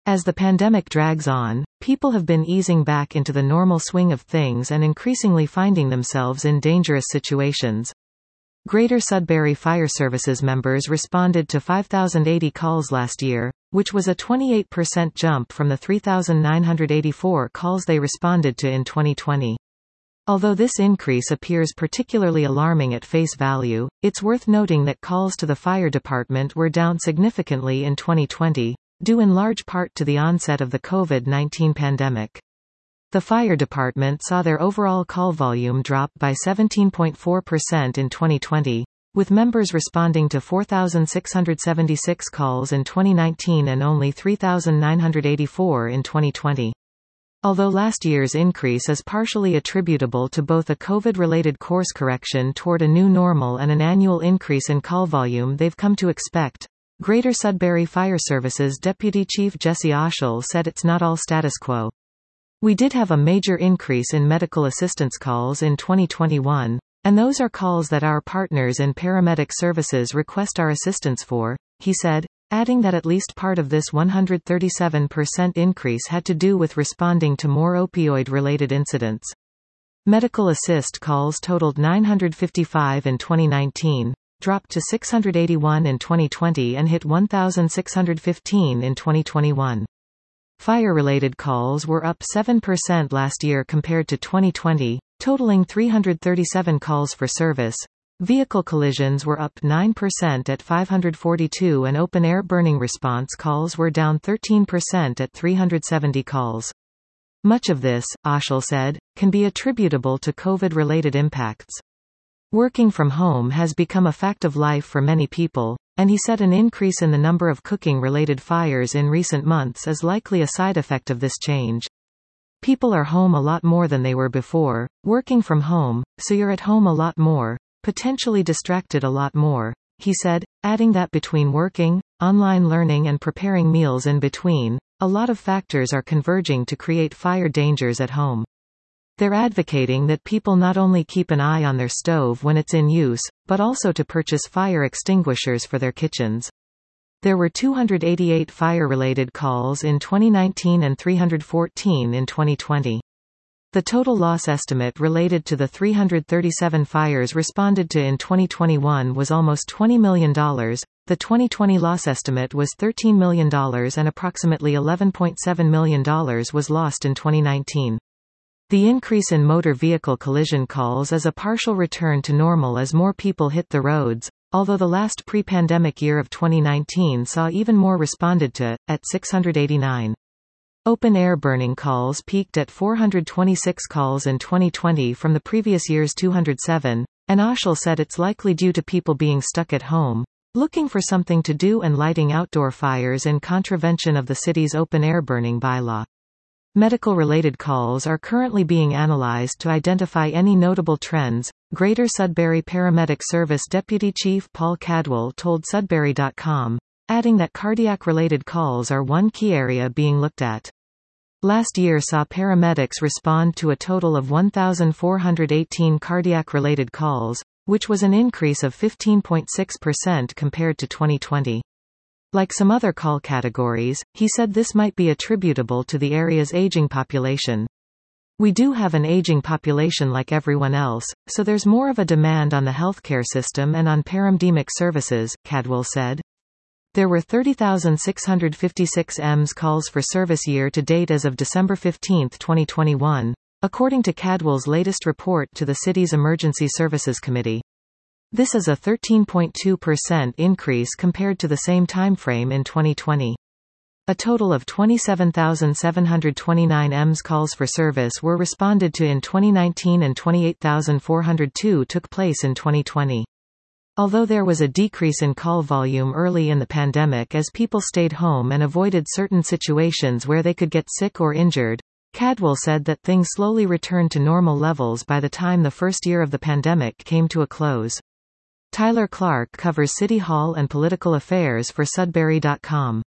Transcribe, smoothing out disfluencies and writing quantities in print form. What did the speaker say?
As the pandemic drags on, people have been easing back into the normal swing of things and increasingly finding themselves in dangerous situations. Greater Sudbury Fire Services members responded to 5,080 calls last year, which was a 28% jump from the 3,984 calls they responded to in 2020. Although this increase appears particularly alarming at face value, it's worth noting that calls to the fire department were down significantly in 2020, due in large part to the onset of the COVID-19 pandemic. The fire department saw their overall call volume drop by 17.4% in 2020, with members responding to 4,676 calls in 2019 and only 3,984 in 2020. Although last year's increase is partially attributable to both a COVID-related course correction toward a new normal and an annual increase in call volume they've come to expect, Greater Sudbury Fire Services Deputy Chief Jesse Oshel said it's not all status quo. We did have a major increase in medical assistance calls in 2021, and those are calls that our partners in paramedic services request our assistance for, he said, adding that at least part of this 137% increase had to do with responding to more opioid-related incidents. Medical assist calls totaled 955 in 2019, dropped to 681 in 2020 and hit 1,615 in 2021. Fire-related calls were up 7% last year compared to 2020, totaling 337 calls for service. Vehicle collisions were up 9% at 542 and open-air burning response calls were down 13% at 370 calls. Much of this, Oshel said, can be attributable to COVID-related impacts. Working from home has become a fact of life for many people, and he said an increase in the number of cooking-related fires in recent months is likely a side effect of this change. People are home a lot more than they were before, working from home, so you're at home a lot more, potentially distracted a lot more, he said, adding that between working, online learning and preparing meals in between, a lot of factors are converging to create fire dangers at home. They're advocating that people not only keep an eye on their stove when it's in use, but also to purchase fire extinguishers for their kitchens. There were 288 fire-related calls in 2019 and 314 in 2020. The total loss estimate related to the 337 fires responded to in 2021 was almost $20 million. The 2020 loss estimate was $13 million and approximately $11.7 million was lost in 2019. The increase in motor vehicle collision calls is a partial return to normal as more people hit the roads, although the last pre-pandemic year of 2019 saw even more responded to, at 689. Open-air burning calls peaked at 426 calls in 2020 from the previous year's 207, and Oshel said it's likely due to people being stuck at home, looking for something to do and lighting outdoor fires in contravention of the city's open-air burning bylaw. Medical-related calls are currently being analyzed to identify any notable trends, Greater Sudbury Paramedic Service Deputy Chief Paul Cadwell told Sudbury.com, adding that cardiac-related calls are one key area being looked at. Last year saw paramedics respond to a total of 1,418 cardiac-related calls, which was an increase of 15.6% compared to 2020. Like some other call categories, he said this might be attributable to the area's aging population. We do have an aging population like everyone else, so there's more of a demand on the healthcare system and on paramedic services, Cadwell said. There were 30,656 EMS calls for service year to date as of December 15, 2021, according to Cadwell's latest report to the city's Emergency Services Committee. This is a 13.2% increase compared to the same timeframe in 2020. A total of 27,729 EMS calls for service were responded to in 2019 and 28,402 took place in 2020. Although there was a decrease in call volume early in the pandemic as people stayed home and avoided certain situations where they could get sick or injured, Cadwell said that things slowly returned to normal levels by the time the first year of the pandemic came to a close. Tyler Clark covers City Hall and political affairs for Sudbury.com.